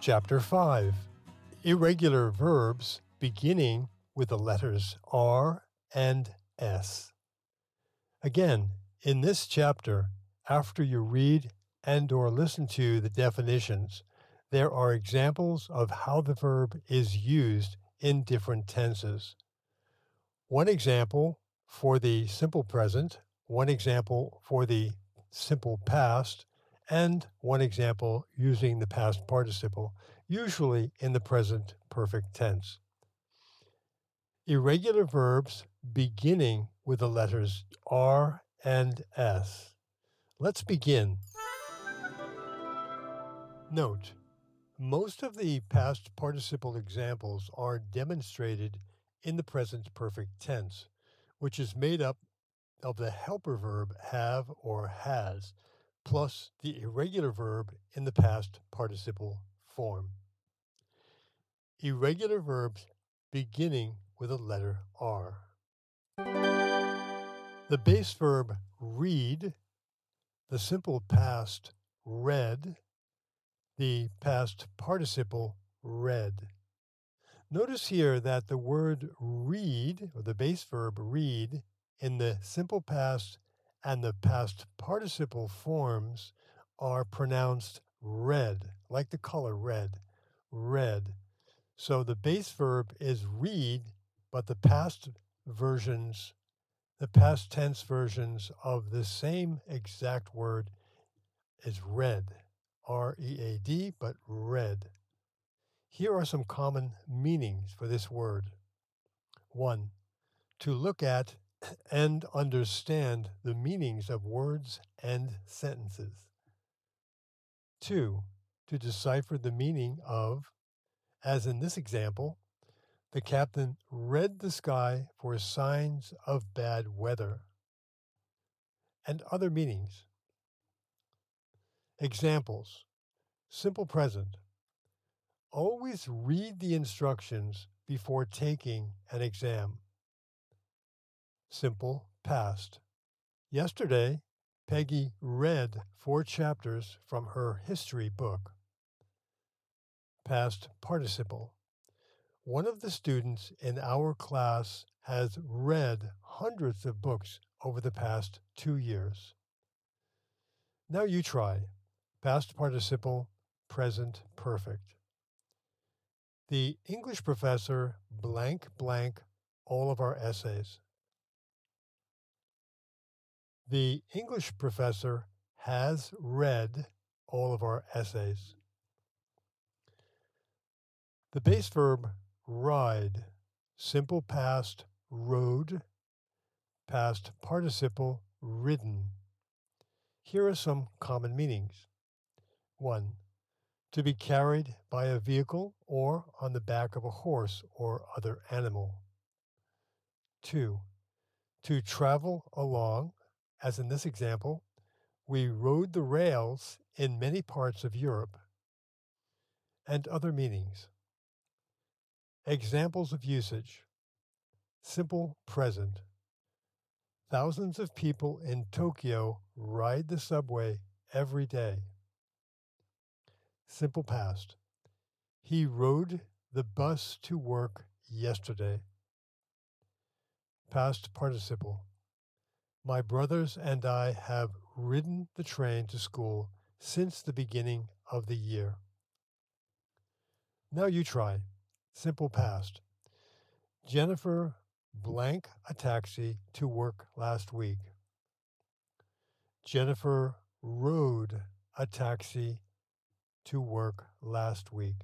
Chapter 5 Irregular Verbs beginning with the letters R and S. Again, in this chapter, after you read and/or listen to the definitions, there are examples of how the verb is used in different tenses. One example for the simple present, one example for the simple past, and one example using the past participle, usually in the present perfect tense. Irregular verbs beginning with the letters R and S. Let's begin. Note, most of the past participle examples are demonstrated in the present perfect tense, which is made up of the helper verb have or has, plus the irregular verb in the past participle form. Irregular verbs beginning with a letter R. The base verb read, the simple past read, the past participle read. Notice here that the word read, or the base verb read, in the simple past and the past participle forms are pronounced red, like the color red, red. So the base verb is read, but the past versions, the past tense versions of the same exact word is read, R-E-A-D, but read. Here are some common meanings for this word. 1. To look at and understand the meanings of words and sentences. 2. To decipher the meaning of, as in this example, the captain read the sky for signs of bad weather. And other meanings. Examples. Simple present. Always read the instructions before taking an exam. Simple past. Yesterday, Peggy read 4 chapters from her history book. Past participle. One of the students in our class has read hundreds of books over the past 2 years. Now you try. Past participle, present perfect. The English professor blank all of our essays. The English professor has read all of our essays. The base verb ride, simple past rode, past participle ridden. Here are some common meanings. 1. To be carried by a vehicle or on the back of a horse or other animal. 2. To travel along, as in this example, we rode the rails in many parts of Europe. And other meanings. Examples of usage. Simple present. Thousands of people in Tokyo ride the subway every day. Simple past. He rode the bus to work yesterday. Past participle. My brothers and I have ridden the train to school since the beginning of the year. Now you try. Simple past. Jennifer blank a taxi to work last week. Jennifer rode a taxi to work last week.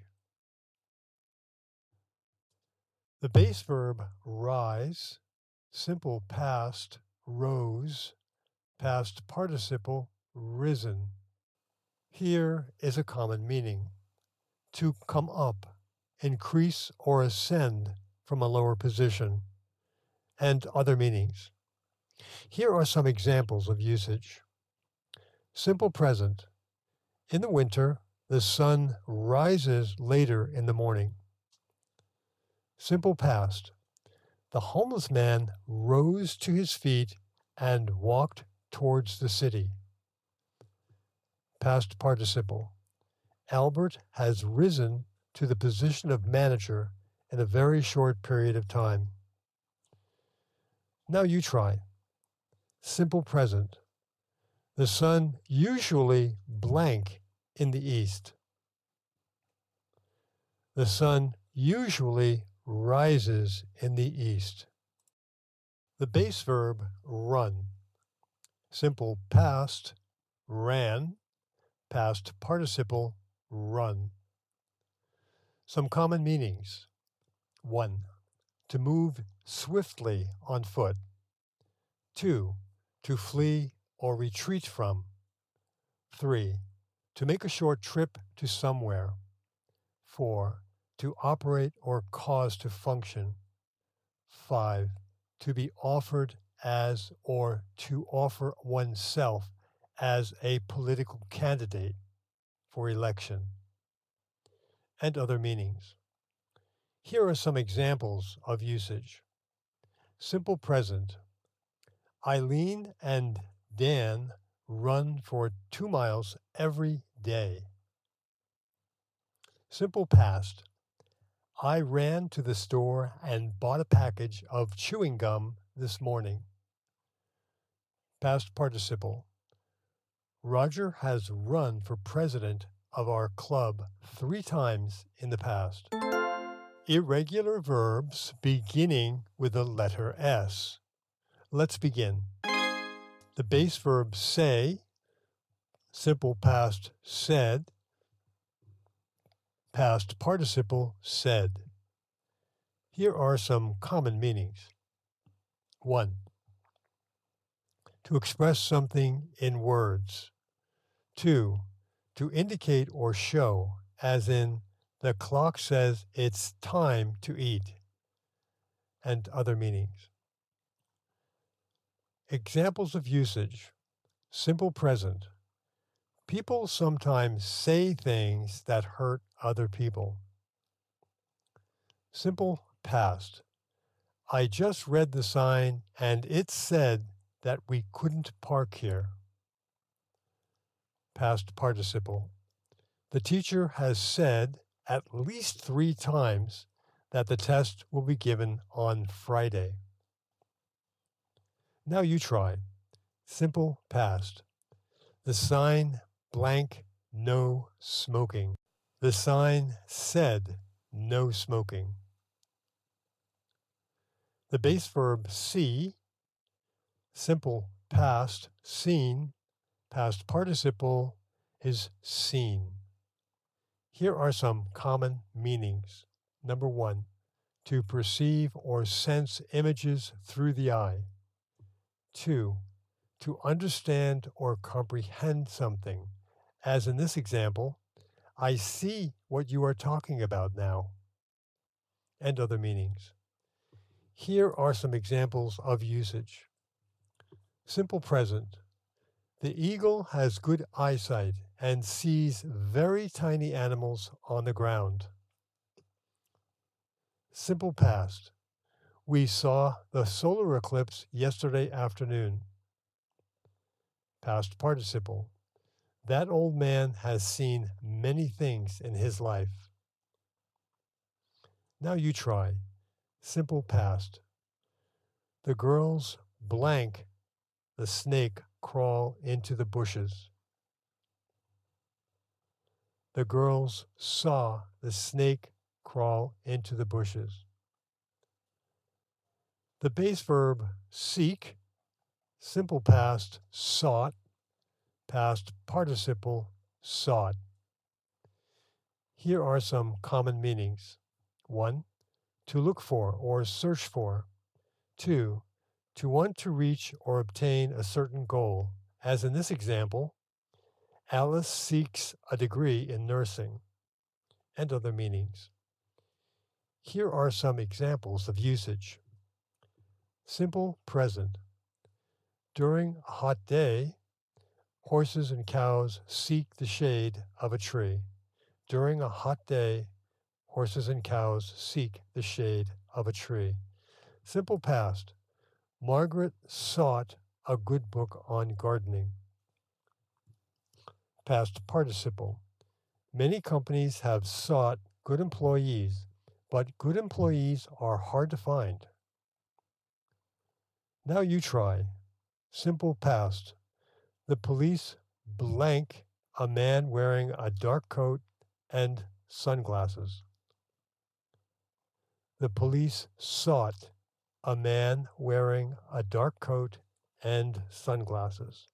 The base verb rise, simple past rose, past participle risen. Here is a common meaning. To come up, increase or ascend from a lower position, and other meanings. Here are some examples of usage. Simple present. In the winter, the sun rises later in the morning. Simple past. The homeless man rose to his feet and walked towards the city. Past participle. Albert has risen to the position of manager in a very short period of time. Now you try. Simple present. The sun usually blank in the east. The sun usually rises in the east. The base verb run. Simple past, ran. Past participle, run. Some common meanings. 1. To move swiftly on foot. 2. To flee or retreat from. 3. To make a short trip to somewhere. 4. To operate or cause to function. 5. To be offered as or to offer oneself as a political candidate for election. And other meanings. Here are some examples of usage. Simple present. Eileen and Dan run for 2 miles every day. Simple past. I ran to the store and bought a package of chewing gum this morning. Past participle. Roger has run for president of our club 3 times in the past. Irregular verbs beginning with the letter S. Let's begin. The base verb say, simple past said, past participle said. Here are some common meanings. 1. To express something in words. 2. To indicate or show, as in, the clock says it's time to eat, and other meanings. Examples of usage. Simple present. People sometimes say things that hurt other people. Simple past. I just read the sign and it said that we couldn't park here. Past participle. The teacher has said at least 3 times that the test will be given on Friday. Now you try. Simple past. The sign blank no smoking. The sign said no smoking. The base verb see, simple past seen, past participle is seen. Here are some common meanings. Number 1, to perceive or sense images through the eye. 2, to understand or comprehend something, as in this example, I see what you are talking about now, and other meanings. Here are some examples of usage. Simple present. The eagle has good eyesight and sees very tiny animals on the ground. Simple past. We saw the solar eclipse yesterday afternoon. Past participle. That old man has seen many things in his life. Now you try. Simple past. The girls blank the snake crawl into the bushes. The girls saw the snake crawl into the bushes. The base verb seek, simple past sought, past participle sought. Here are some common meanings. 1, to look for or search for. 2, to want to reach or obtain a certain goal, as in this example, Alice seeks a degree in nursing, and other meanings. Here are some examples of usage. Simple present. During a hot day, horses and cows seek the shade of a tree. During a hot day, horses and cows seek the shade of a tree. Simple past. Margaret sought a good book on gardening. Past participle. Many companies have sought good employees, but good employees are hard to find. Now you try. Simple past. The police blank a man wearing a dark coat and sunglasses. The police sought a man wearing a dark coat and sunglasses.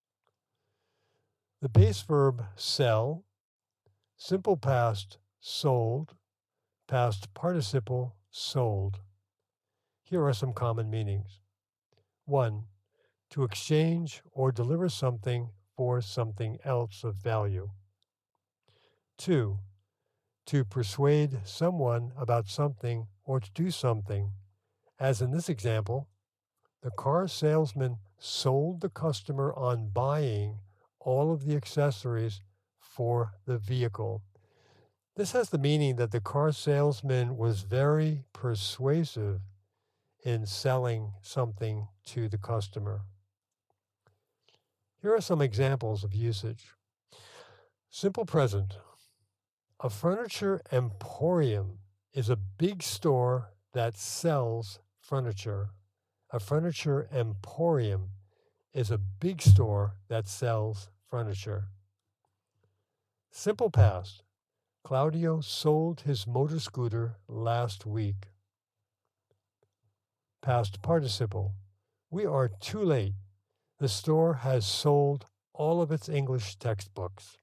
The base verb sell, simple past sold, past participle sold. Here are some common meanings. 1. To exchange or deliver something for something else of value. 2. To persuade someone about something or to do something. As in this example, the car salesman sold the customer on buying all of the accessories for the vehicle. This has the meaning that the car salesman was very persuasive in selling something to the customer. Here are some examples of usage. Simple present. A furniture emporium is a big store that sells furniture. A furniture emporium is a big store that sells furniture. Simple past. Claudio sold his motor scooter last week. Past participle. We are too late. The store has sold all of its English textbooks.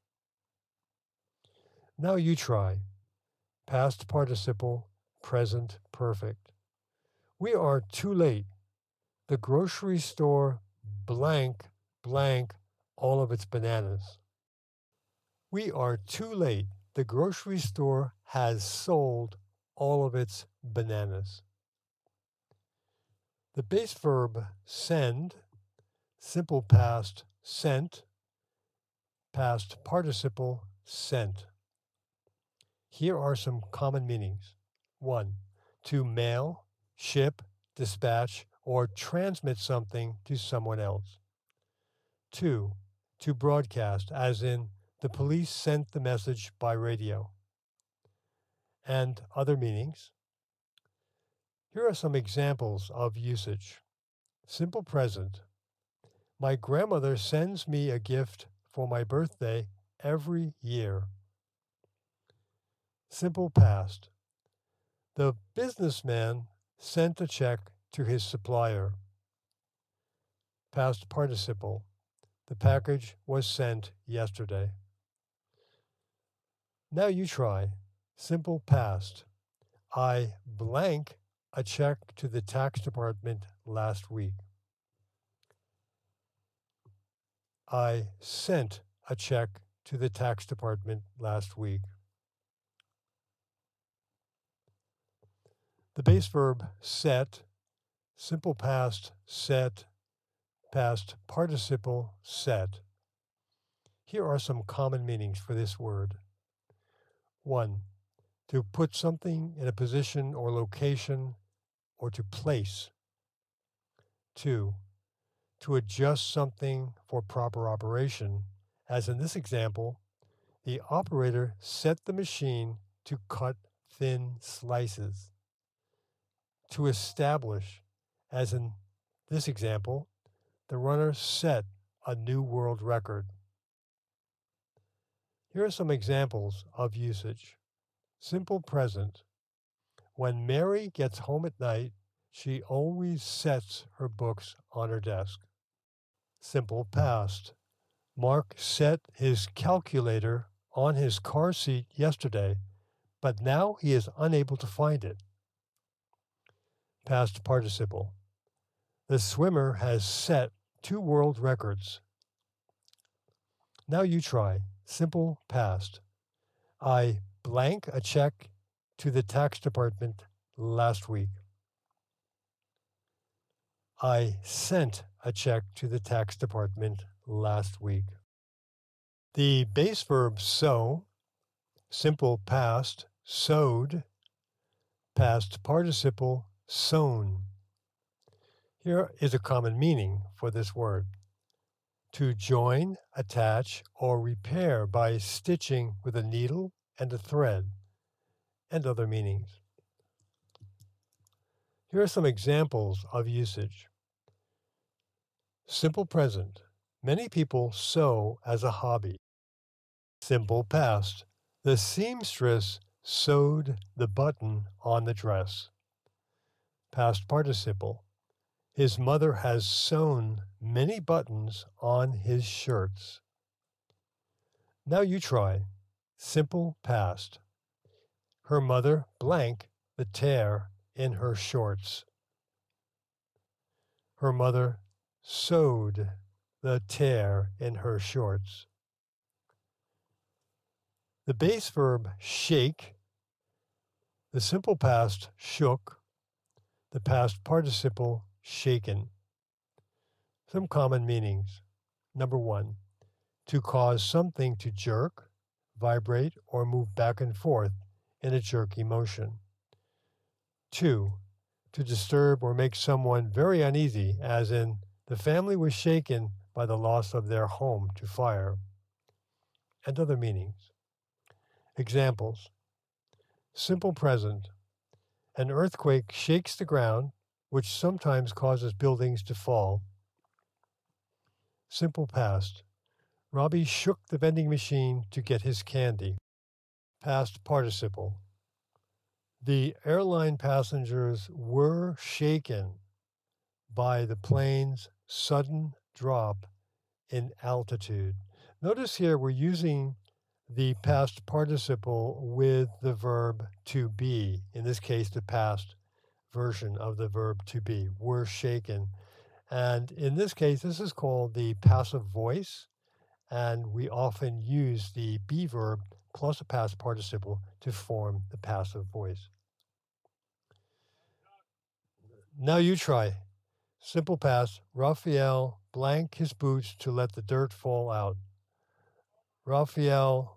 Now you try. Past participle, present perfect. We are too late. The grocery store blank all of its bananas. We are too late. The grocery store has sold all of its bananas. The base verb send, simple past sent, past participle sent. Here are some common meanings. 1. To mail, ship, dispatch, or transmit something to someone else. 2. To broadcast, as in the police sent the message by radio. And other meanings. Here are some examples of usage. Simple present. My grandmother sends me a gift for my birthday every year. Simple past. The businessman sent a check to his supplier. Past participle. The package was sent yesterday. Now you try. Simple past. I blank a check to the tax department last week. I sent a check to the tax department last week. The base verb set, simple past set, past participle set. Here are some common meanings for this word. 1. To put something in a position or location or to place. 2. To adjust something for proper operation, as in this example, the operator set the machine to cut thin slices. To establish, as in this example, the runner set a new world record. Here are some examples of usage. Simple present. When Mary gets home at night, she always sets her books on her desk. Simple past. Mark set his calculator on his car seat yesterday, but now he is unable to find it. Past participle. The swimmer has set 2 world records. Now you try. Simple past. I blank a check to the tax department last week. I sent a check to the tax department last week. The base verb sow, simple past, sowed, past participle, sown. Here is a common meaning for this word. To join, attach, or repair by stitching with a needle and a thread, and other meanings. Here are some examples of usage. Simple present. Many people sew as a hobby. Simple past. The seamstress sewed the button on the dress. Past participle. His mother has sewn many buttons on his shirts. Now you try. Simple past. Her mother blank the tear in her shorts. Her mother sewed the tear in her shorts. The base verb shake, the simple past shook, the past participle shaken. Some common meanings. Number 1, to cause something to jerk, vibrate, or move back and forth in a jerky motion. 2, to disturb or make someone very uneasy, as in, the family was shaken by the loss of their home to fire. And other meanings. Examples. Simple present. An earthquake shakes the ground, which sometimes causes buildings to fall. Simple past. Robbie shook the vending machine to get his candy. Past participle. The airline passengers were shaken by the plane's sudden drop in altitude. Notice here we're using the past participle with the verb to be, in this case, the past version of the verb to be, were shaken. And in this case, this is called the passive voice, and we often use the be verb plus a past participle to form the passive voice. Now you try. Simple past, Raphael blank his boots to let the dirt fall out. Raphael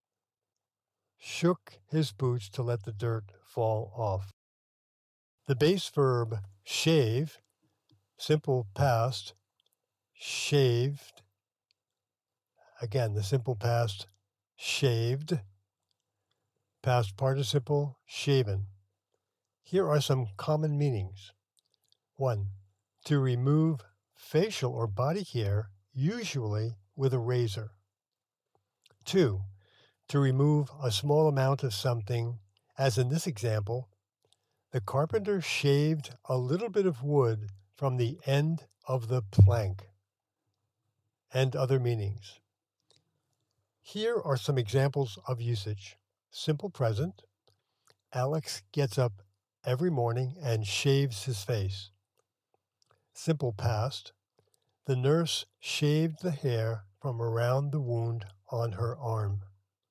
shook his boots to let the dirt fall off. The base verb shave, simple past, shaved. Again, the simple past, shaved. Past participle, shaven. Here are some common meanings. 1, to remove facial or body hair, usually with a razor. 2, to remove a small amount of something, as in this example, the carpenter shaved a little bit of wood from the end of the plank. And other meanings. Here are some examples of usage. Simple present. Alex gets up every morning and shaves his face. Simple past. The nurse shaved the hair from around the wound on her arm.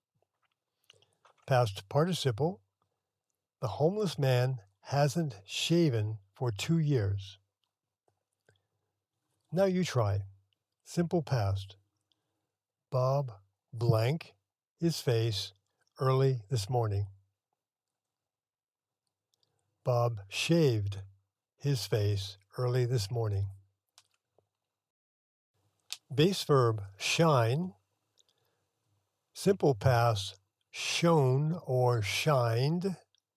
Past participle. The homeless man hasn't shaven for 2 years. Now you try. Simple past. Bob blank his face early this morning. Bob shaved his face early this morning. Base verb shine. Simple past shone or shined.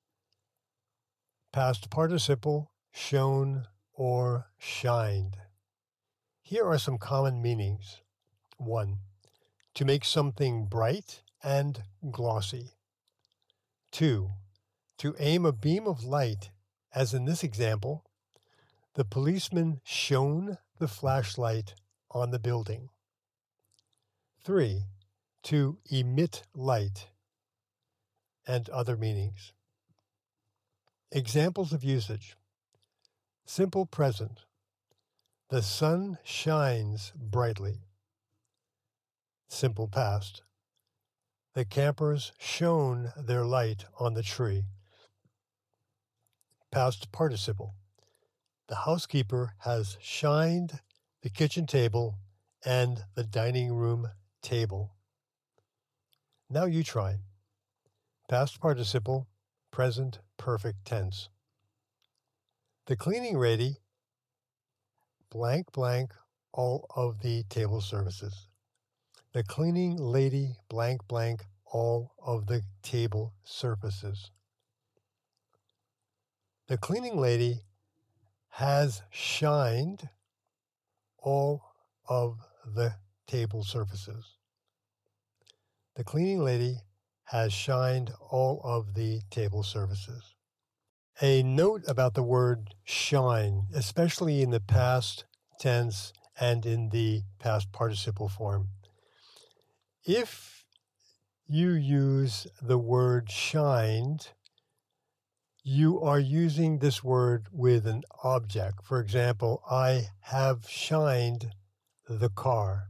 Past participle shone or shined. Here are some common meanings. 1, to make something bright and glossy. 2, to aim a beam of light, as in this example, the policeman shone the flashlight on the building. 3, to emit light, and other meanings. Examples of usage. Simple present. The sun shines brightly. Simple past. The campers shone their light on the tree. Past participle. The housekeeper has shined the kitchen table and the dining room table. Now you try. Past participle, present perfect tense. The cleaning lady blank blank all of the table services. The cleaning lady blank blank all of the table surfaces. The cleaning lady has shined all of the table surfaces. The cleaning lady has shined all of the table surfaces. A note about the word shine, especially in the past tense and in the past participle form. If you use the word shined, you are using this word with an object. For example, I have shined the car.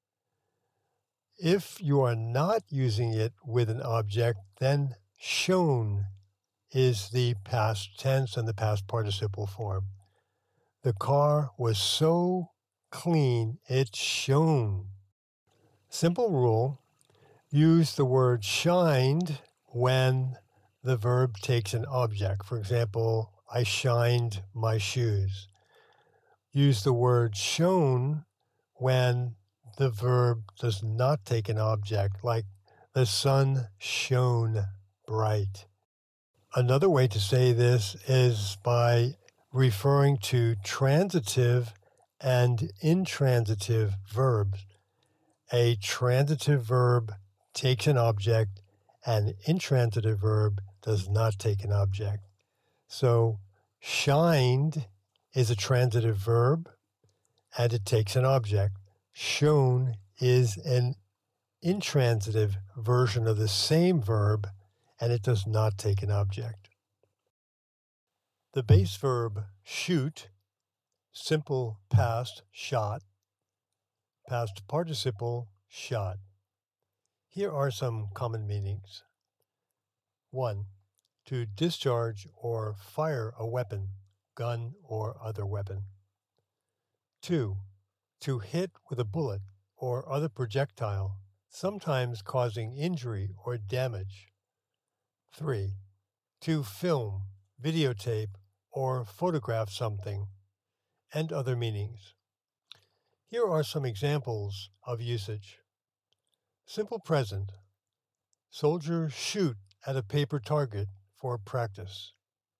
If you are not using it with an object, then shone is the past tense and the past participle form. The car was so clean, it shone. Simple rule, use the word shined when the verb takes an object. For example, I shined my shoes. Use the word shone when the verb does not take an object, like the sun shone bright. Another way to say this is by referring to transitive and intransitive verbs. A transitive verb takes an object, an intransitive verb does not take an object. So, shined is a transitive verb and it takes an object. Shone is an intransitive version of the same verb and it does not take an object. The base verb shoot, simple past shot, past participle shot. Here are some common meanings. 1. To discharge or fire a weapon, gun or other weapon. 2. To hit with a bullet or other projectile, sometimes causing injury or damage. 3. To film, videotape, or photograph something, and other meanings. Here are some examples of usage. Simple present. Soldiers shoot at a paper target for practice.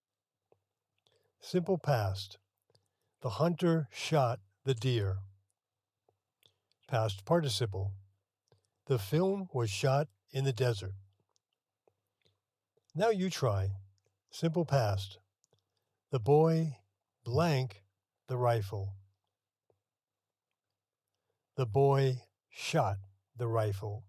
Simple past. The hunter shot the deer. Past participle. The film was shot in the desert. Now you try. Simple past. The boy blank the rifle. The boy shot the rifle.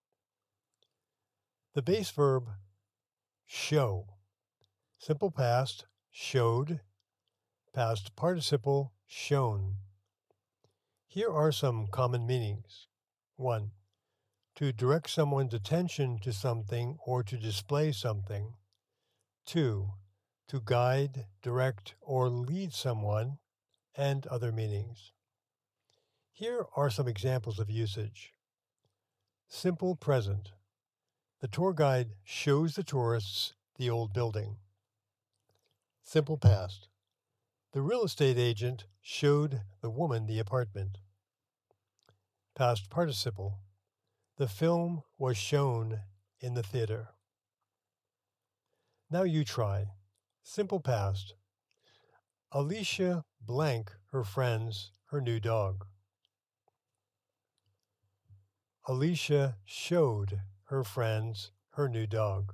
The base verb show. Simple past, showed. Past participle, shown. Here are some common meanings. 1. To direct someone's attention to something or to display something. 2. To guide, direct, or lead someone, and other meanings. Here are some examples of usage. Simple present. The tour guide shows the tourists the old building. Simple past. The real estate agent showed the woman the apartment. Past participle. The film was shown in the theater. Now you try. Simple past. Alicia blank her friends her new dog. Alicia showed her friends her new dog.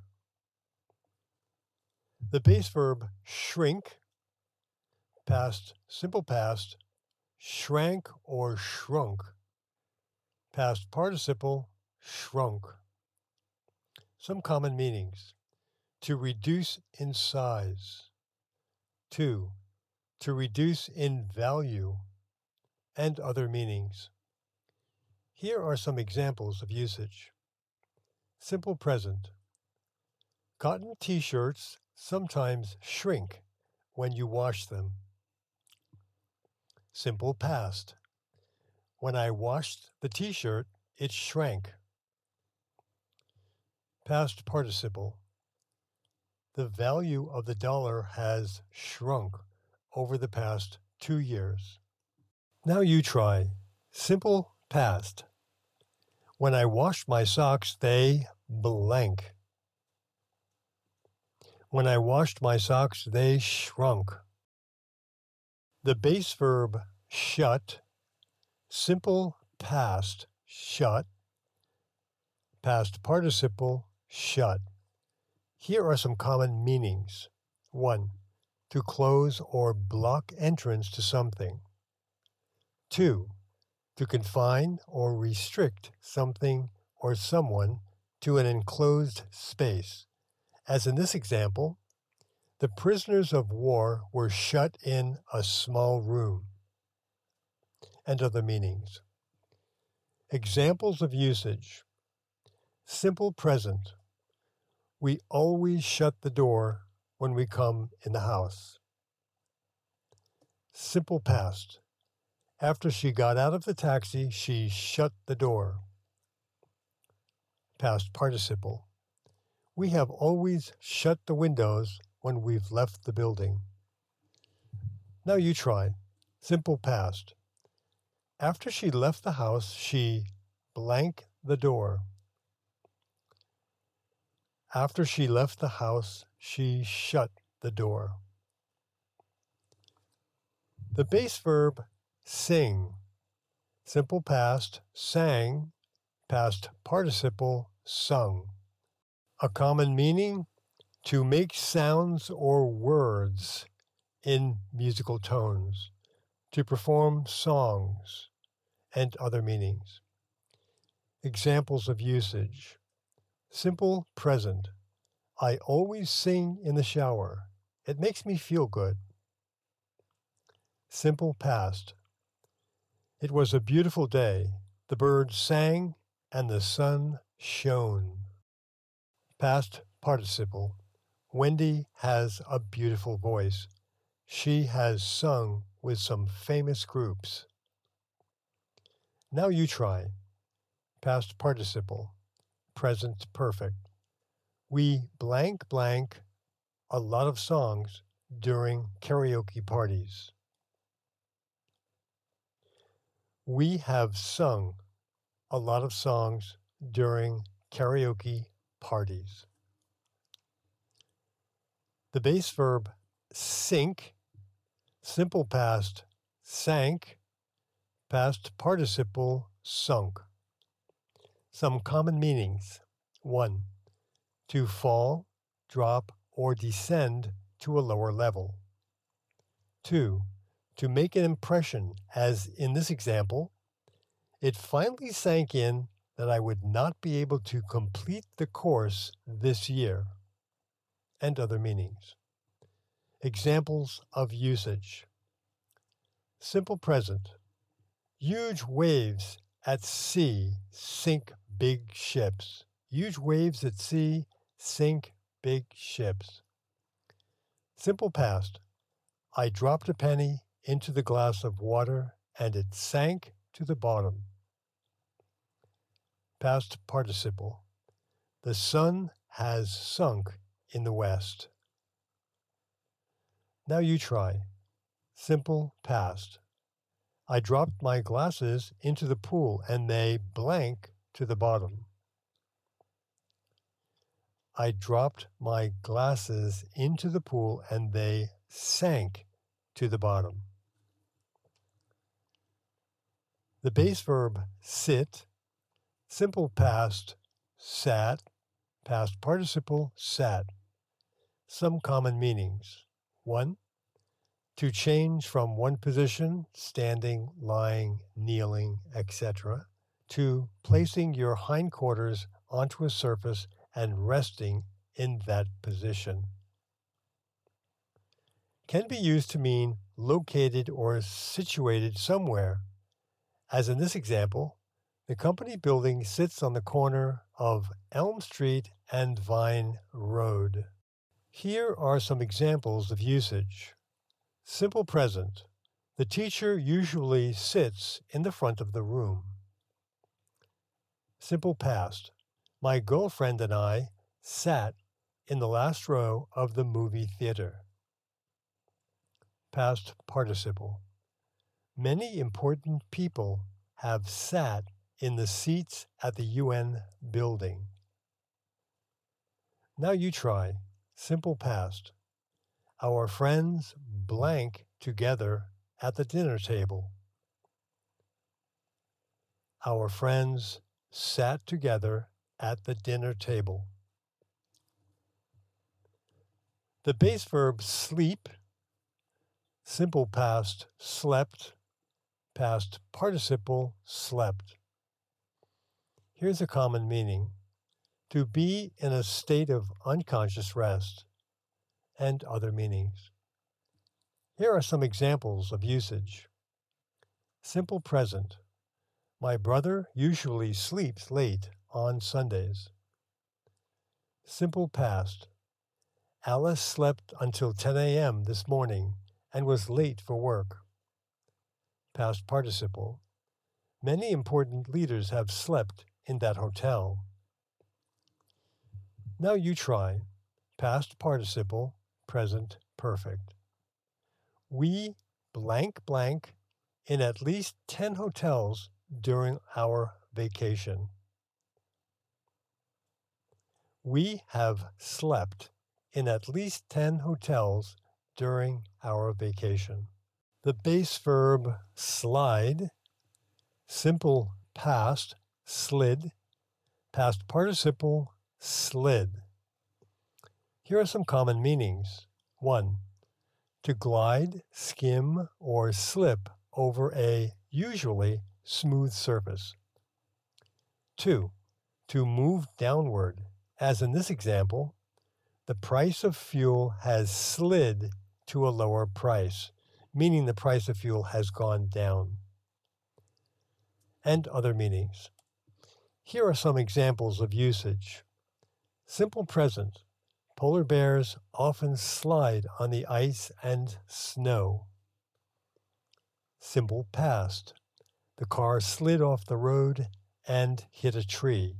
The base verb shrink, past simple past, shrank or shrunk. Past participle, shrunk. Some common meanings. To reduce in size. 2. To reduce in value. And other meanings. Here are some examples of usage. Simple present. Cotton t-shirts sometimes shrink when you wash them. Simple past. When I washed the t-shirt, it shrank. Past participle. The value of the dollar has shrunk over the past 2 years. Now you try. Simple past. When I washed my socks, they blank. When I washed my socks, they shrunk. The base verb shut, simple past shut, past participle shut. Here are some common meanings. 1. To close or block entrance to something. 2. To confine or restrict something or someone to an enclosed space. As in this example, the prisoners of war were shut in a small room. And other meanings. Examples of usage. Simple present. We always shut the door when we come in the house. Simple past. After she got out of the taxi, she shut the door. Past participle. We have always shut the windows when we've left the building. Now you try. Simple past. After she left the house, she blank the door. After she left the house, she shut the door. The base verb sing. Simple past, sang. Past participle, sung. A common meaning, to make sounds or words in musical tones, to perform songs, and other meanings. Examples of usage. Simple present. I always sing in the shower. It makes me feel good. Simple past. It was a beautiful day. The birds sang and the sun shone. Past participle. Wendy has a beautiful voice. She has sung with some famous groups. Now you try. Past participle. Present perfect. We blank blank a lot of songs during karaoke parties. We have sung a lot of songs during karaoke parties. The base verb sink, simple past sank, past participle sunk. Some common meanings. 1. To fall, drop, or descend to a lower level. 2. To make an impression, as in this example, it finally sank in that I would not be able to complete the course this year, and other meanings. Examples of usage. Simple present. Huge waves at sea sink big ships. Huge waves at sea sink big ships. Simple past. I dropped a penny into the glass of water and it sank to the bottom. Past participle. The sun has sunk in the west. Now you try. Simple past. I dropped my glasses into the pool and they blank to the bottom. I dropped my glasses into the pool and they sank to the bottom. The base verb sit, simple past sat, past participle sat. Some common meanings. 1. To change from one position, standing, lying, kneeling, etc., to placing your hindquarters onto a surface and resting in that position. Can be used to mean located or situated somewhere. As in this example, the company building sits on the corner of Elm Street and Vine Road. Here are some examples of usage. Simple present. The teacher usually sits in the front of the room. Simple past. My girlfriend and I sat in the last row of the movie theater. Past participle. Many important people have sat in the seats at the UN building. Now you try. Simple past. Our friends blank together at the dinner table. Our friends sat together at the dinner table. The base verb sleep, simple past slept, past participle slept. Here's a common meaning: to be in a state of unconscious rest, and other meanings. Here are some examples of usage. Simple present. My brother usually sleeps late on Sundays. Simple past. Alice slept until 10 a.m. this morning and was late for work. Past participle. Many important leaders have slept in that hotel. Now you try. Past participle, present perfect. We blank blank in at least 10 hotels during our vacation. We have slept in at least 10 hotels during our vacation. The base verb slide, simple past slid, past participle slid. Here are some common meanings. 1. To glide, skim, or slip over a usually smooth surface. 2. To move downward, as in this example, the price of fuel has slid to a lower price, meaning the price of fuel has gone down. And other meanings. Here are some examples of usage. Simple present. Polar bears often slide on the ice and snow. Simple past. The car slid off the road and hit a tree.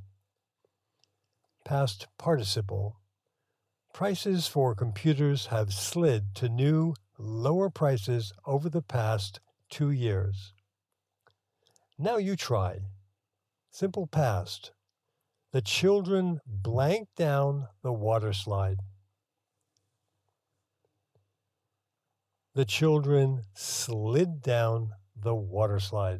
Past participle. Prices for computers have slid to new, lower prices over the past 2 years. Now you try. Simple past. The children blanked down the water slide. The children slid down the water slide.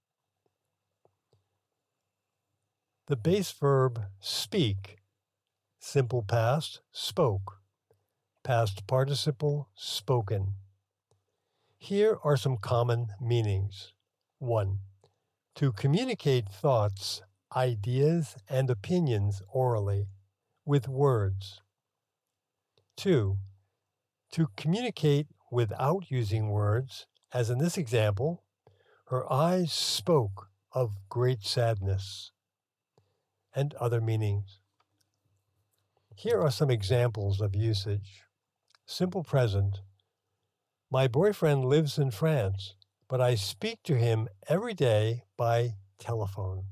The base verb speak, simple past spoke, past participle spoken. Here are some common meanings. 1. To communicate thoughts, ideas, and opinions orally with words. 2. To communicate without using words, as in this example, her eyes spoke of great sadness, and other meanings. Here are some examples of usage. Simple present. My boyfriend lives in France, but I speak to him every day by telephone.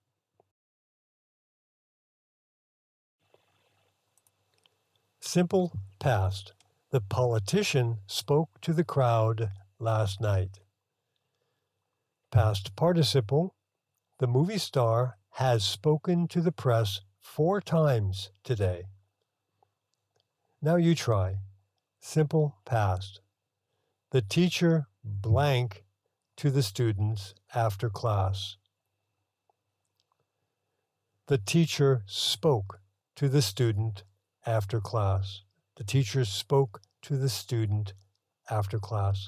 Simple past. The politician spoke to the crowd last night. Past participle. The movie star has spoken to the press 4 times today. Now you try. Simple past. The teacher blank to the students after class. The teacher spoke to the student after class. The teacher spoke to the student after class.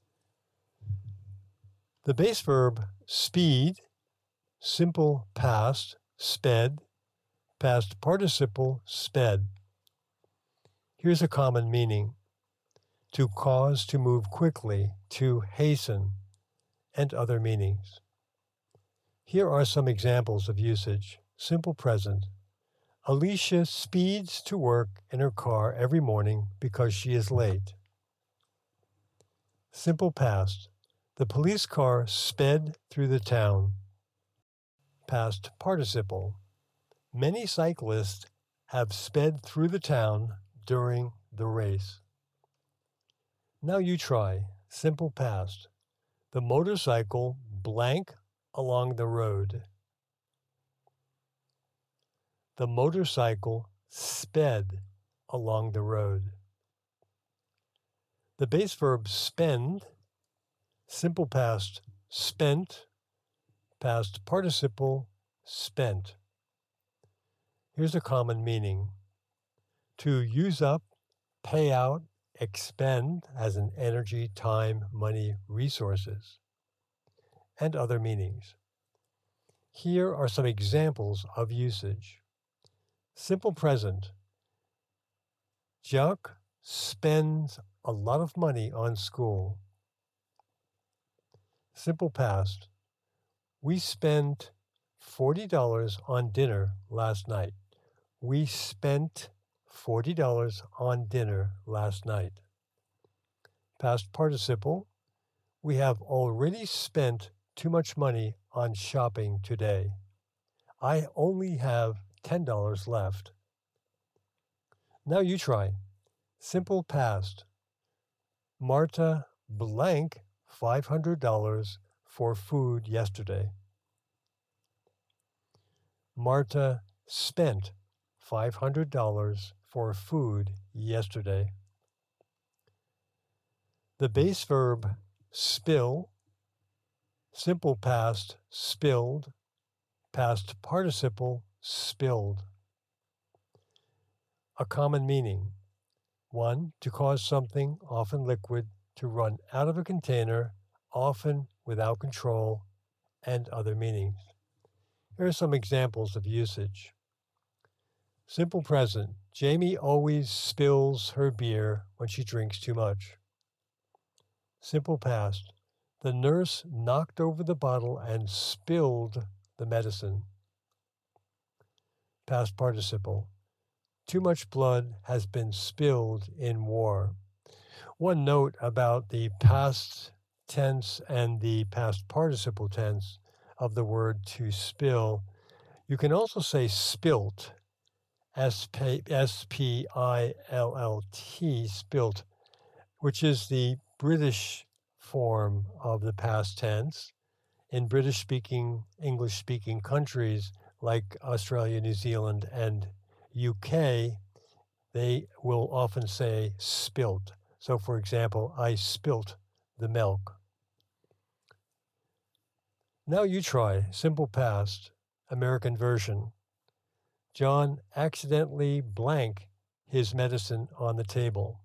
The base verb speed, simple past, sped, past participle, sped. Here's a common meaning: to cause to move quickly, to hasten, and other meanings. Here are some examples of usage. Simple present. Alicia speeds to work in her car every morning because she is late. Simple past. The police car sped through the town. Past participle. Many cyclists have sped through the town during the race. Now you try. Simple past. The motorcycle blank along the road. The motorcycle sped along the road. The base verb spend, simple past spent, past participle spent. Here's a common meaning. To use up, pay out, expend as in energy, time, money, resources, and other meanings. Here are some examples of usage. Simple present. Jacques spends a lot of money on school. Simple past. We spent $40 on dinner last night. We spent $40 on dinner last night. Past participle. We have already spent too much money on shopping today. I only have $10 left. Now you try. Simple past. Marta blank $500 for food yesterday. Marta spent $500 for food yesterday. The base verb spill, simple past spilled, past participle spilled. A common meaning. 1. To cause something, often liquid, to run out of a container, often without control, and other meanings. Here are some examples of usage. Simple present. Jamie always spills her beer when she drinks too much. Simple past. The nurse knocked over the bottle and spilled the medicine. Past participle. Too much blood has been spilled in war. One note about the past tense and the past participle tense of the word to spill. You can also say spilt, S-P-I-L-L-T, spilt, which is the British form of the past tense. In British-speaking, English-speaking countries like Australia, New Zealand, and UK, they will often say spilt. So, for example, I spilt the milk. Now you try. Simple past, American version. John accidentally blank his medicine on the table.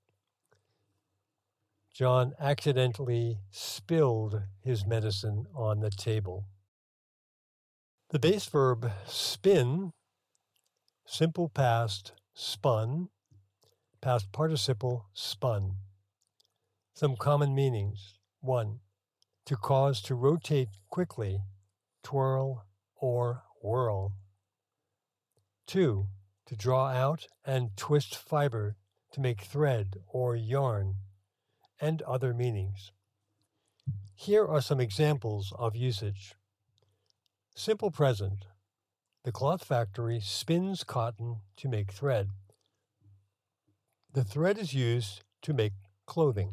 John accidentally spilled his medicine on the table. The base verb spin, simple past spun, past participle spun. Some common meanings. 1. To cause to rotate quickly, twirl or whirl. 2. To draw out and twist fiber to make thread or yarn, and other meanings. Here are some examples of usage. Simple present. The cloth factory spins cotton to make thread. The thread is used to make clothing.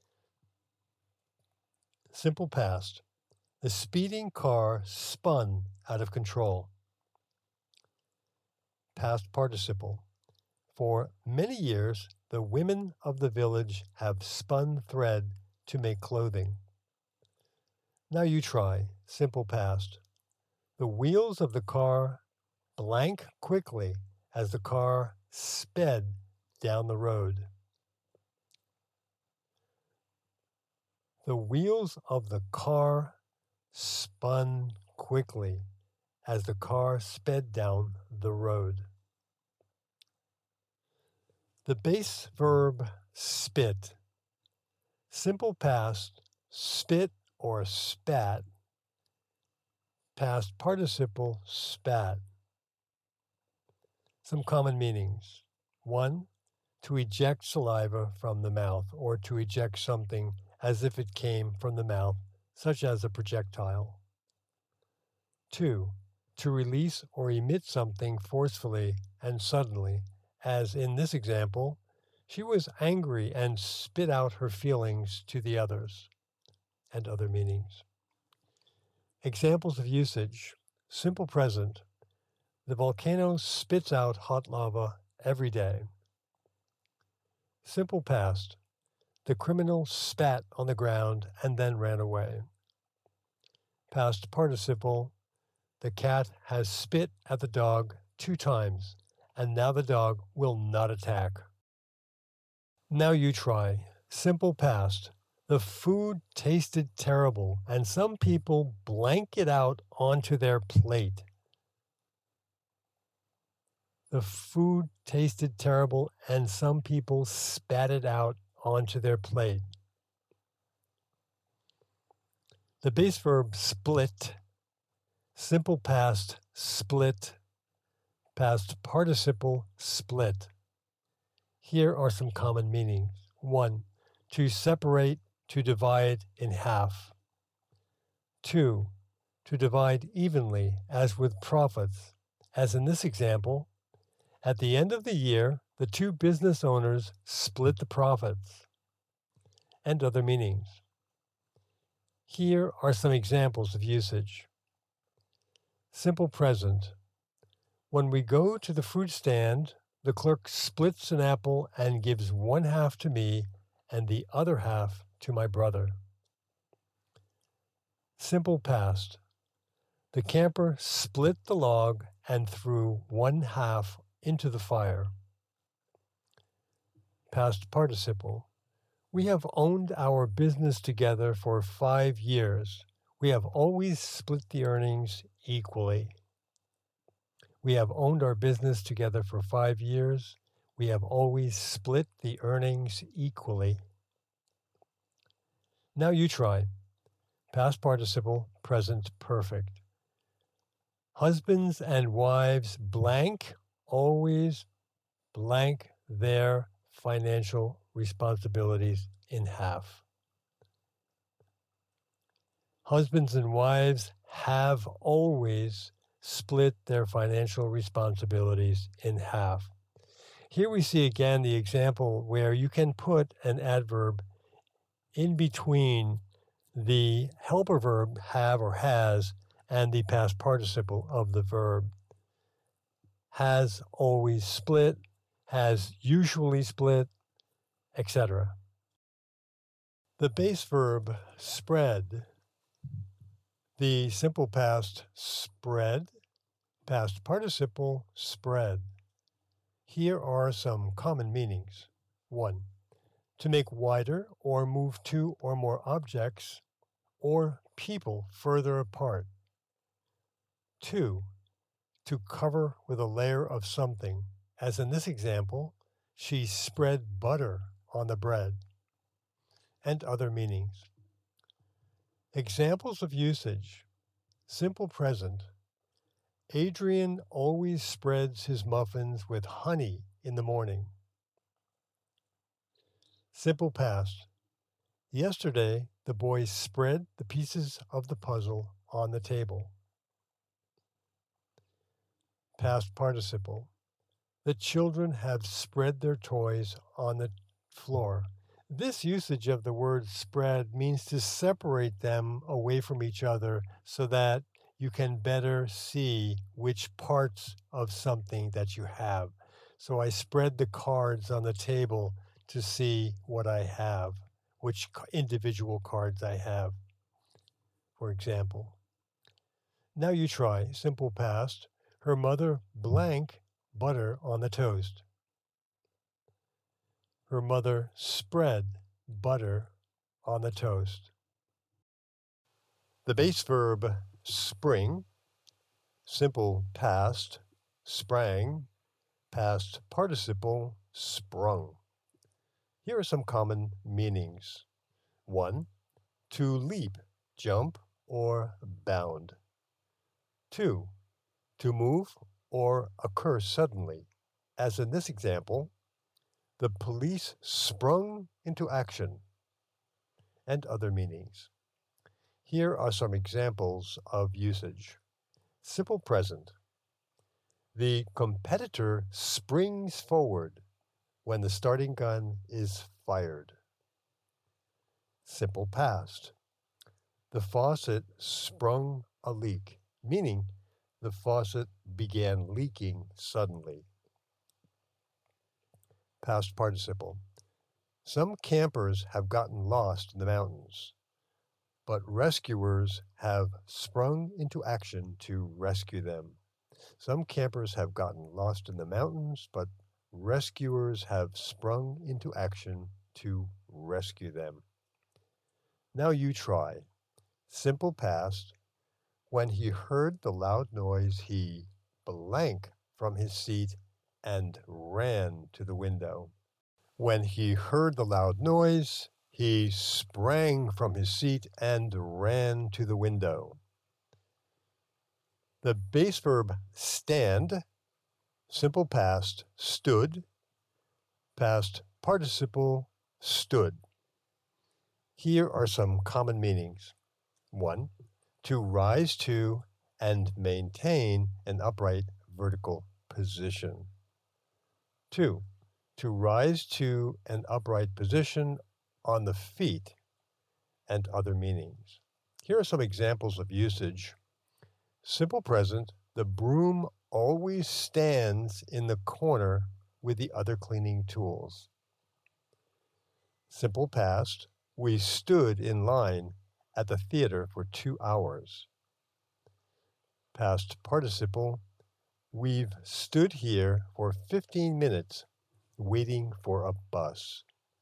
Simple past. The speeding car spun out of control. Past participle. For many years, the women of the village have spun thread to make clothing. Now you try. Simple past. The wheels of the car blank quickly as the car sped down the road. The wheels of the car spun quickly as the car sped down the road. The base verb spit, simple past spit or spat, past participle spat. Some common meanings. 1. To eject saliva from the mouth or to eject something as if it came from the mouth, such as a projectile. 2. To release or emit something forcefully and suddenly, as in this example, she was angry and spit out her feelings to the others. and other meanings. Examples of usage. Simple present. The volcano spits out hot lava every day. Simple past. The criminal spat on the ground and then ran away. Past participle. The cat has spit at the dog 2 times, and now the dog will not attack. Now you try. Simple past. The food tasted terrible, and some people blank it out onto their plate. The food tasted terrible, and some people spat it out onto their plate. The base verb split, simple past split, past participle split. Here are some common meanings. 1. To separate, to divide in half. 2. To divide evenly, as with profits. As in this example, at the end of the year, the 2 business owners split the profits. And other meanings. Here are some examples of usage. Simple present. When we go to the fruit stand, the clerk splits an apple and gives 1/2 to me and the other half to my brother. Simple past. The camper split the log and threw 1/2 into the fire. Past participle. We have owned our business together for 5 years. We have always split the earnings equally. We have owned our business together for 5 years. We have always split the earnings equally. Now you try. Past participle, present perfect. Husbands and wives blank always blank their financial responsibilities in half. Husbands and wives have always split their financial responsibilities in half. Here we see again the example where you can put an adverb in between the helper verb have or has and the past participle of the verb. Has always split, has usually split, etc. The base verb spread, the simple past spread, past participle spread. Here are some common meanings. 1. To make wider or move 2 or more objects or people further apart. 2. To cover with a layer of something. As in this example, she spread butter on the bread. And other meanings. Examples of usage. Simple present. Adrian always spreads his muffins with honey in the morning. Simple past. Yesterday, the boys spread the pieces of the puzzle on the table. Past participle. The children have spread their toys on the floor. This usage of the word spread means to separate them away from each other so that you can better see which parts of something that you have. So I spread the cards on the table to see what I have, which individual cards I have, for example. Now you try. Simple past. Her mother blank butter on the toast. Her mother spread butter on the toast. The base verb spring, simple past, sprang, past participle, sprung. Here are some common meanings. 1. To leap, jump, or bound. 2. To move or occur suddenly. As in this example, the police sprung into action. And other meanings. Here are some examples of usage. Simple present. The competitor springs forward when the starting gun is fired. Simple past. The faucet sprung a leak, meaning the faucet began leaking suddenly. Past participle. Some campers have gotten lost in the mountains, but rescuers have sprung into action to rescue them. Some campers have gotten lost in the mountains, but rescuers have sprung into action to rescue them. Now you try. Simple past. When he heard the loud noise, he blank from his seat and ran to the window. When he heard the loud noise, he sprang from his seat and ran to the window. The base verb stand, simple past, stood, past participle, stood. Here are some common meanings. 1. To rise to and maintain an upright vertical position. 2. To rise to an upright position on the feet, and other meanings. Here are some examples of usage. Simple present, the broom always stands in the corner with the other cleaning tools. Simple past, we stood in line at the theater for 2 hours. Past participle, we've stood here for 15 minutes waiting for a bus.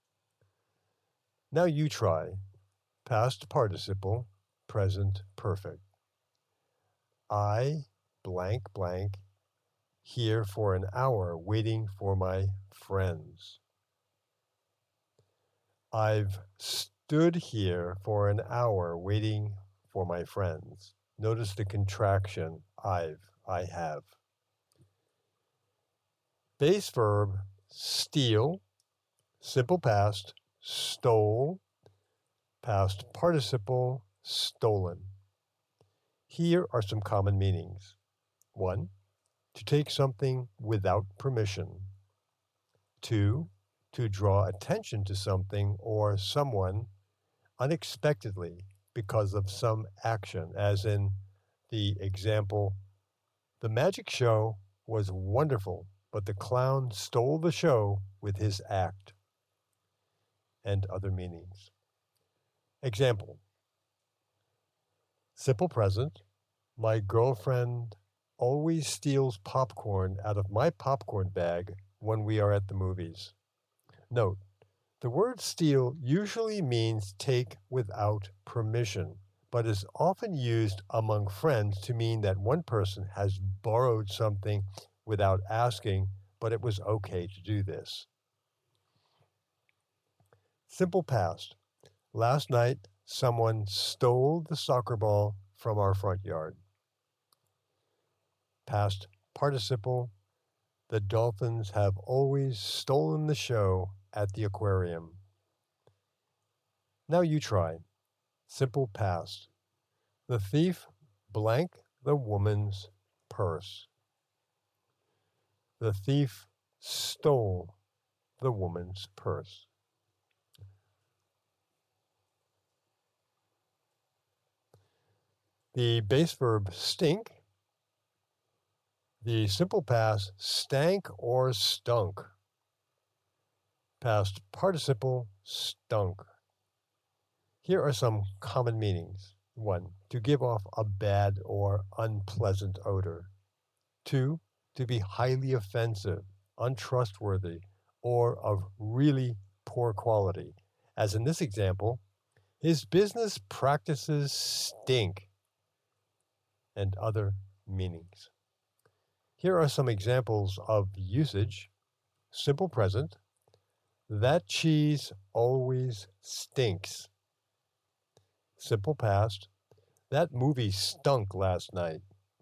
Now you try. Past participle, present perfect. I blank blank here for an hour waiting for my friends. I've stood here for an hour waiting for my friends. Notice the contraction, I have. Base verb, steal, simple past, stole, past participle, stolen. Here are some common meanings. 1. To take something without permission. 2. To draw attention to something or someone unexpectedly because of some action, as in the example, the magic show was wonderful, but the clown stole the show with his act, and other meanings. Example, simple present, my girlfriend always steals popcorn out of my popcorn bag when we are at the movies. Note, the word steal usually means take without permission, but is often used among friends to mean that one person has borrowed something without asking, but it was okay to do this. Simple past. Last night, someone stole the soccer ball from our front yard. Past participle. The dolphins have always stolen the show at the aquarium. Now you try. Simple past. The thief blank the woman's purse. The thief stole the woman's purse. The base verb stink. The simple past stank or stunk. Past participle stunk. Here are some common meanings. 1. To give off a bad or unpleasant odor. 2. To be highly offensive, untrustworthy, or of really poor quality. As in this example, his business practices stink, and other meanings. Here are some examples of usage. Simple present, that cheese always stinks. Simple past, that movie stunk last night.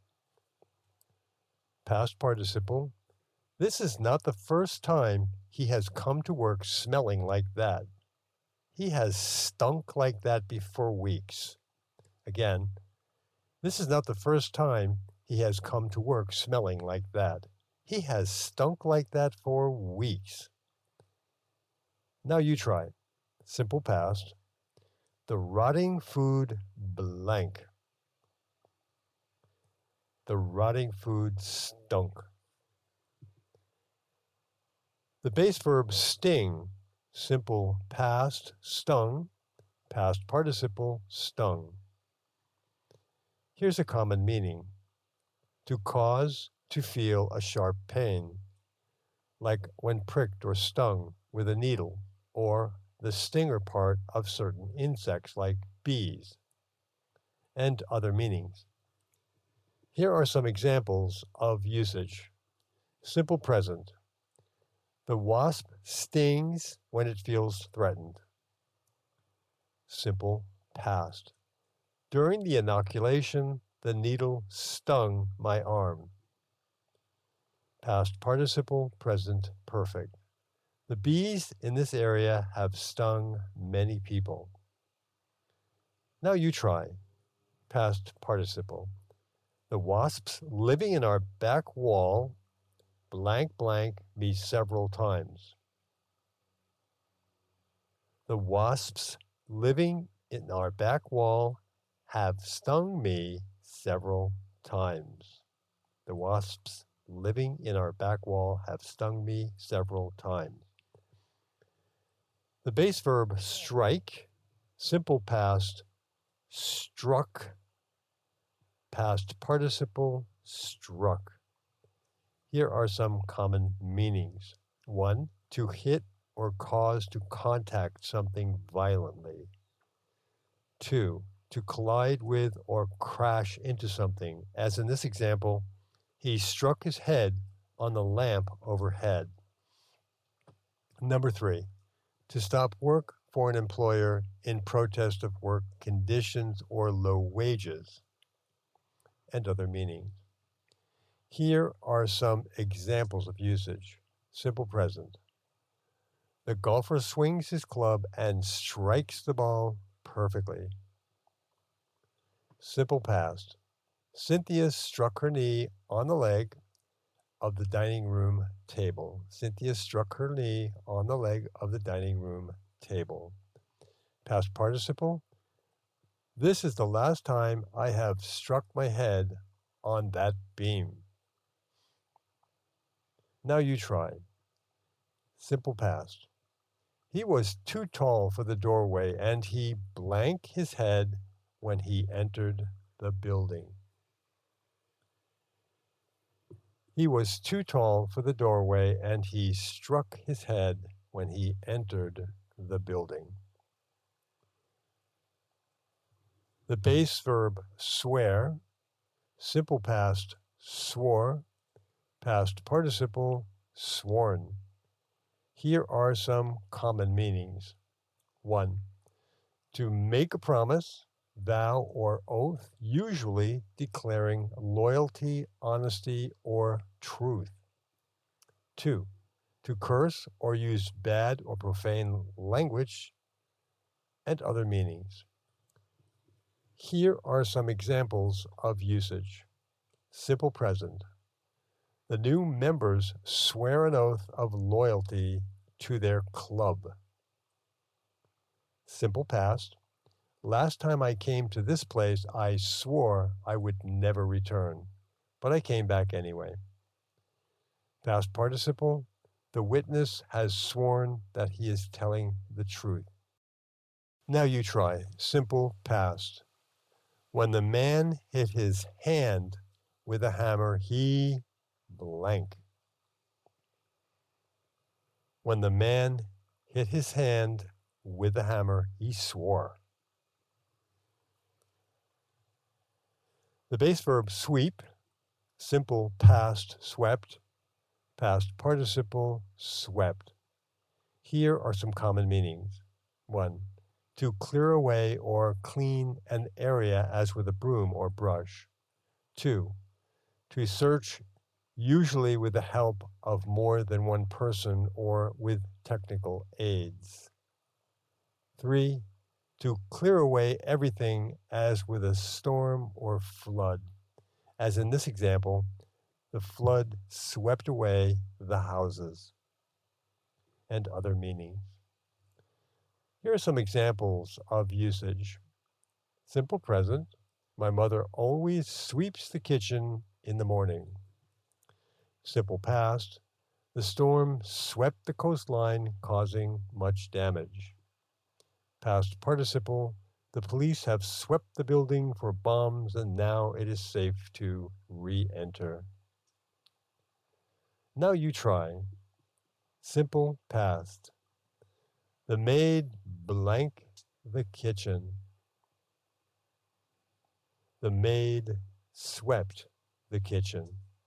Past participle, this is not the first time he has come to work smelling like that. He has stunk like that for weeks. Again, this is not the first time he has come to work smelling like that. He has stunk like that for weeks. Now you try. Simple past. The rotting food blank. The rotting food stunk. The base verb sting, simple past, stung, past participle, stung. Here's a common meaning. To cause, to feel a sharp pain, like when pricked or stung with a needle, or the stinger part of certain insects like bees, and other meanings. Here are some examples of usage. Simple present. The wasp stings when it feels threatened. Simple past. During the inoculation, the needle stung my arm. Past participle, present perfect. The bees in this area have stung many people. Now you try. Past participle. The wasps living in our back wall blank blank me several times. The wasps living in our back wall have stung me several times. The wasps living in our back wall have stung me several times. The base verb strike, simple past, struck, past participle, struck. Here are some common meanings. 1, to hit or cause to contact something violently. 2, to collide with or crash into something, as in this example, he struck his head on the lamp overhead. Number 3, to stop work for an employer in protest of work conditions or low wages, and other meanings. Here are some examples of usage. Simple present. The golfer swings his club and strikes the ball perfectly. Simple past. Cynthia struck her knee on the leg of the dining room table. Cynthia struck her knee on the leg of the dining room table. Past participle. This is the last time I have struck my head on that beam. Now you try. Simple past. He was too tall for the doorway, and he blank his head when he entered the building. He was too tall for the doorway, and he struck his head when he entered the building. The base verb swear, simple past swore, past participle sworn. Here are some common meanings. 1, to make a promise, vow, or oath, usually declaring loyalty, honesty, or truth. 2, to curse or use bad or profane language, and other meanings. Here are some examples of usage. Simple present. The new members swear an oath of loyalty to their club. Simple past. Last time I came to this place, I swore I would never return, but I came back anyway. Past participle. The witness has sworn that he is telling the truth. Now you try. Simple past. When the man hit his hand with a hammer, he blank. When the man hit his hand with a hammer, he swore. The base verb sweep, simple past swept, past participle swept. Here are some common meanings. 1, to clear away or clean an area as with a broom or brush. 2, to search usually with the help of more than one person or with technical aids. 3, to clear away everything as with a storm or flood. As in this example, the flood swept away the houses, and other meanings. Here are some examples of usage. Simple present. My mother always sweeps the kitchen in the morning. Simple past. The storm swept the coastline, causing much damage. Past participle. The police have swept the building for bombs and now it is safe to re-enter. Now you try. Simple past. The maid blank the kitchen. The maid swept the kitchen.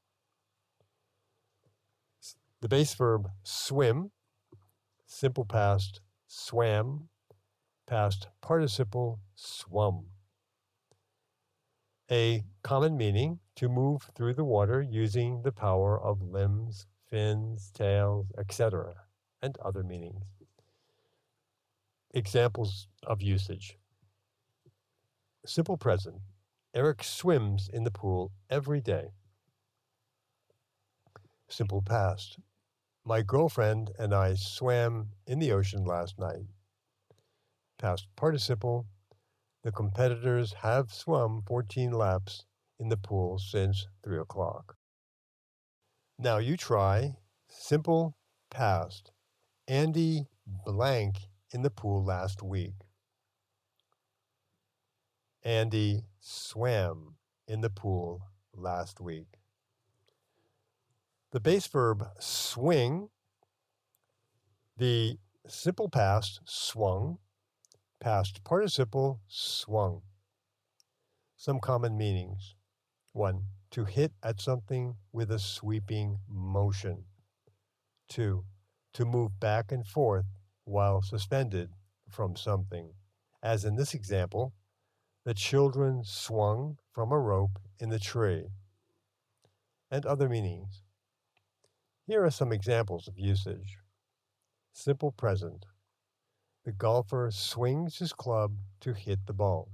The base verb swim, simple past swam, past participle swum. A common meaning, to move through the water using the power of limbs, fins, tails, etc., and other meanings. Examples of usage. Simple present. Eric swims in the pool every day. Simple past. My girlfriend and I swam in the ocean last night. Past participle. The competitors have swum 14 laps in the pool since 3 o'clock. Now you try. Simple past. Andy blank in the pool last week. Andy swam in the pool last week. The base verb swing, the simple past swung, past participle swung. Some common meanings. 1. To hit at something with a sweeping motion. 2. To move back and forth while suspended from something. As in this example, the children swung from a rope in the tree. And other meanings. Here are some examples of usage. Simple present. The golfer swings his club to hit the ball.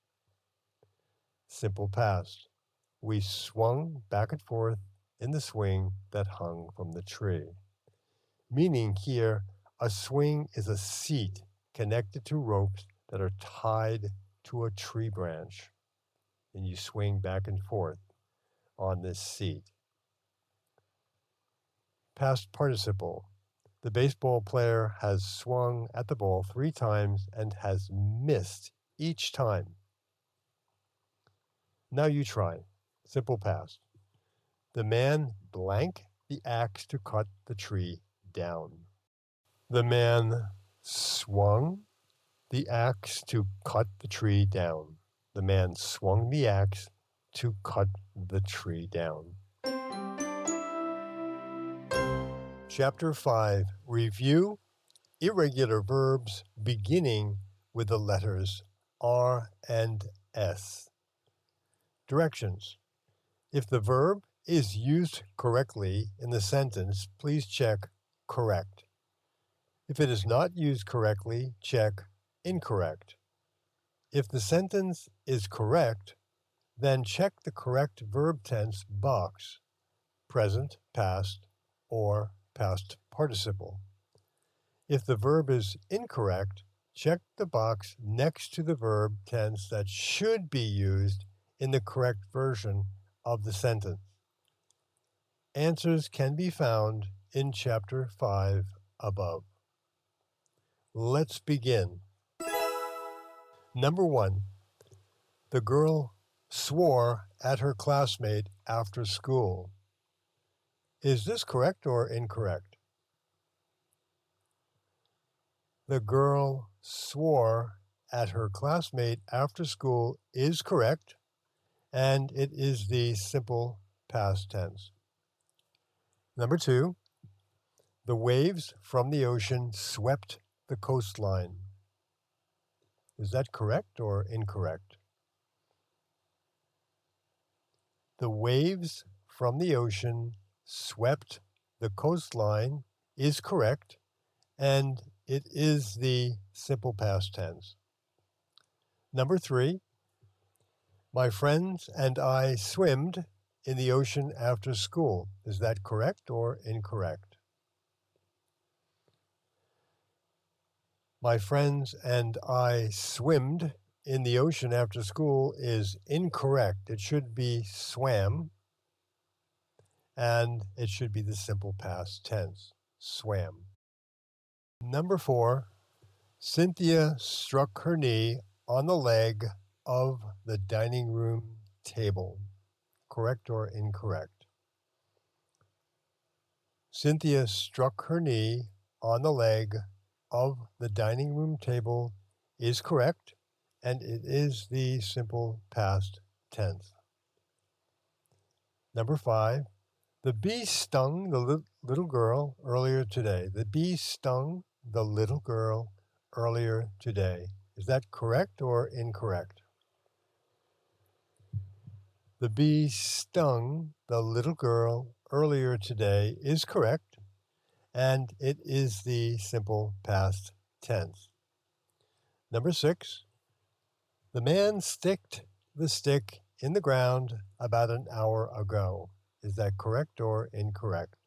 Simple past. We swung back and forth in the swing that hung from the tree. Meaning here, a swing is a seat connected to ropes that are tied to a tree branch. And you swing back and forth on this seat. Past participle. The baseball player has swung at the ball 3 times and has missed each time. Now you try. Simple past. The man blank the axe to cut the tree down. The man swung the axe to cut the tree down. The man swung the axe to cut the tree down. Chapter 5. Review irregular verbs beginning with the letters R and S. Directions. If the verb is used correctly in the sentence, please check correct. If it is not used correctly, check incorrect. If the sentence is correct, then check the correct verb tense box, present, past, or past participle. If the verb is incorrect, check the box next to the verb tense that should be used in the correct version of the sentence. Answers can be found in Chapter 5 above. Let's begin. Number 1. The girl swore at her classmate after school. Is this correct or incorrect? The girl swore at her classmate after school is correct, and it is the simple past tense. Number 2, the waves from the ocean swept the coastline. Is that correct or incorrect? The waves from the ocean swept the coastline is correct, and it is the simple past tense. Number 3, my friends and I swimmed in the ocean after school. Is that correct or incorrect? My friends and I swimmed in the ocean after school is incorrect. It should be swam, and it should be the simple past tense, swam. Number 4, Cynthia struck her knee on the leg of the dining room table. Correct or incorrect? Cynthia struck her knee on the leg of the dining room table is correct, and it is the simple past tense. Number 5, the bee stung the little girl earlier today. The bee stung the little girl earlier today. Is that correct or incorrect? The bee stung the little girl earlier today is correct, and it is the simple past tense. Number 6, the man sticked the stick in the ground about an hour ago. Is that correct or incorrect?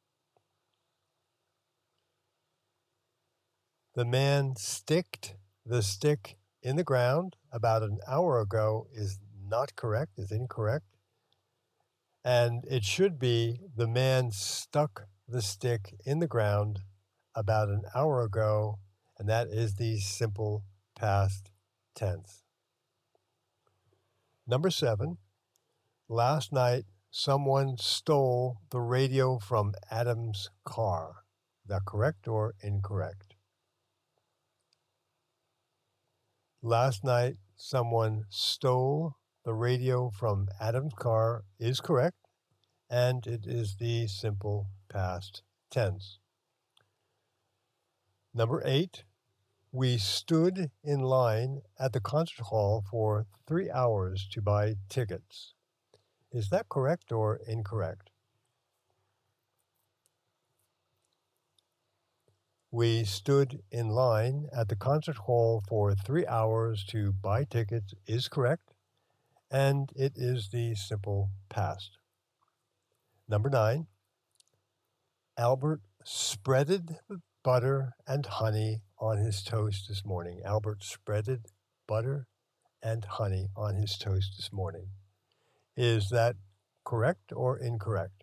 The man sticked the stick in the ground about an hour ago is not correct, is incorrect. And it should be the man stuck the stick in the ground about an hour ago, and that is the simple past tense. Number 7, last night someone stole the radio from Adam's car. Is that correct or incorrect? Last night someone stole the radio from Adam's car is correct, and it is the simple past tense. Number 8, we stood in line at the concert hall for 3 hours to buy tickets. Is that correct or incorrect? We stood in line at the concert hall for 3 hours to buy tickets is correct, and it is the simple past. Number 9, Albert spreaded butter and honey on his toast this morning. Albert spreaded butter and honey on his toast this morning. Is that correct or incorrect?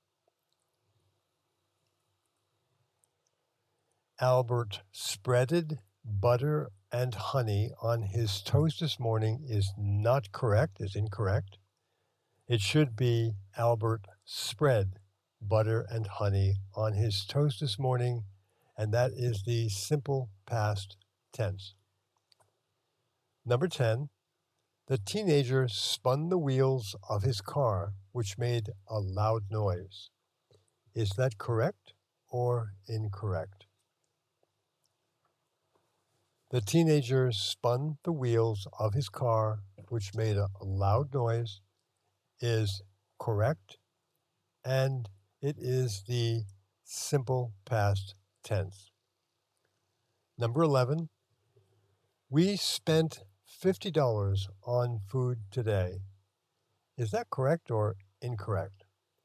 Albert spreaded butter and honey on his toast this morning is not correct, is incorrect. It should be Albert spread butter and honey on his toast this morning, and that is the simple past tense. Number 10, the teenager spun the wheels of his car, which made a loud noise. Is that correct or incorrect? The teenager spun the wheels of his car, which made a loud noise, is correct, and it is the simple past tense. Number 11, we spent $50 on food today. Is that correct or incorrect?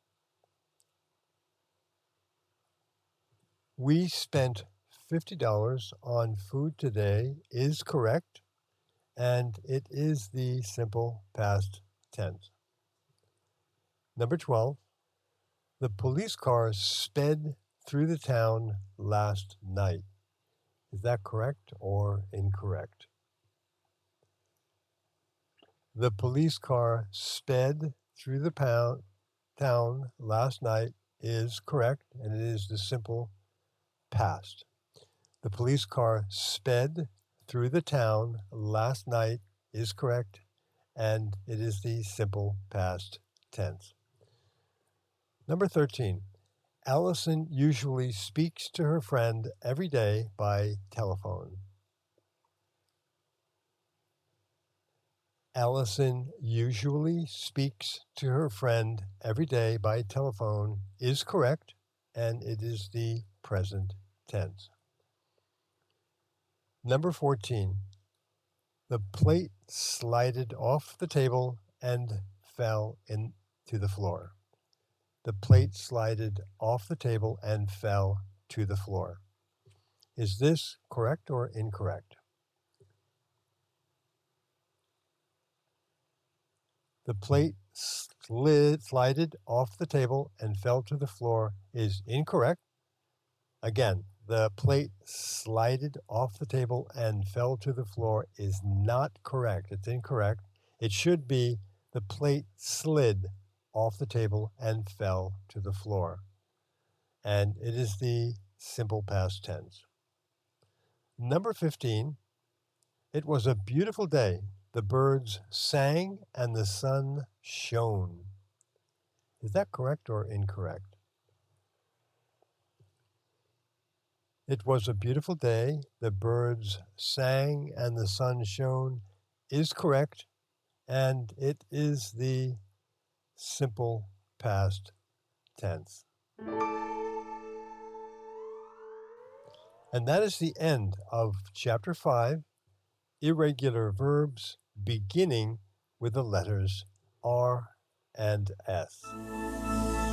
We spent $50 on food today is correct, and it is the simple past tense. Number 12, the police car sped through the town last night. Is that correct or incorrect? The police car sped through the town last night is correct, and it is the simple past. The police car sped through the town last night is correct, and it is the simple past tense. Number 13, Allison usually speaks to her friend every day by telephone. Allison usually speaks to her friend every day by telephone is correct, and it is the present tense. Number 14, the plate slided off the table and fell into the floor. The plate slided off the table and fell to the floor. Is this correct or incorrect? The plate slided off the table and fell to the floor is incorrect. Again, the plate slided off the table and fell to the floor is not correct. It's incorrect. It should be the plate slid off the table and fell to the floor. And it is the simple past tense. Number 15, it was a beautiful day. The birds sang and the sun shone. Is that correct or incorrect? It was a beautiful day. The birds sang and the sun shone is correct, and it is the simple past tense. And that is the end of Chapter 5, Irregular Verbs beginning with the letters R and S.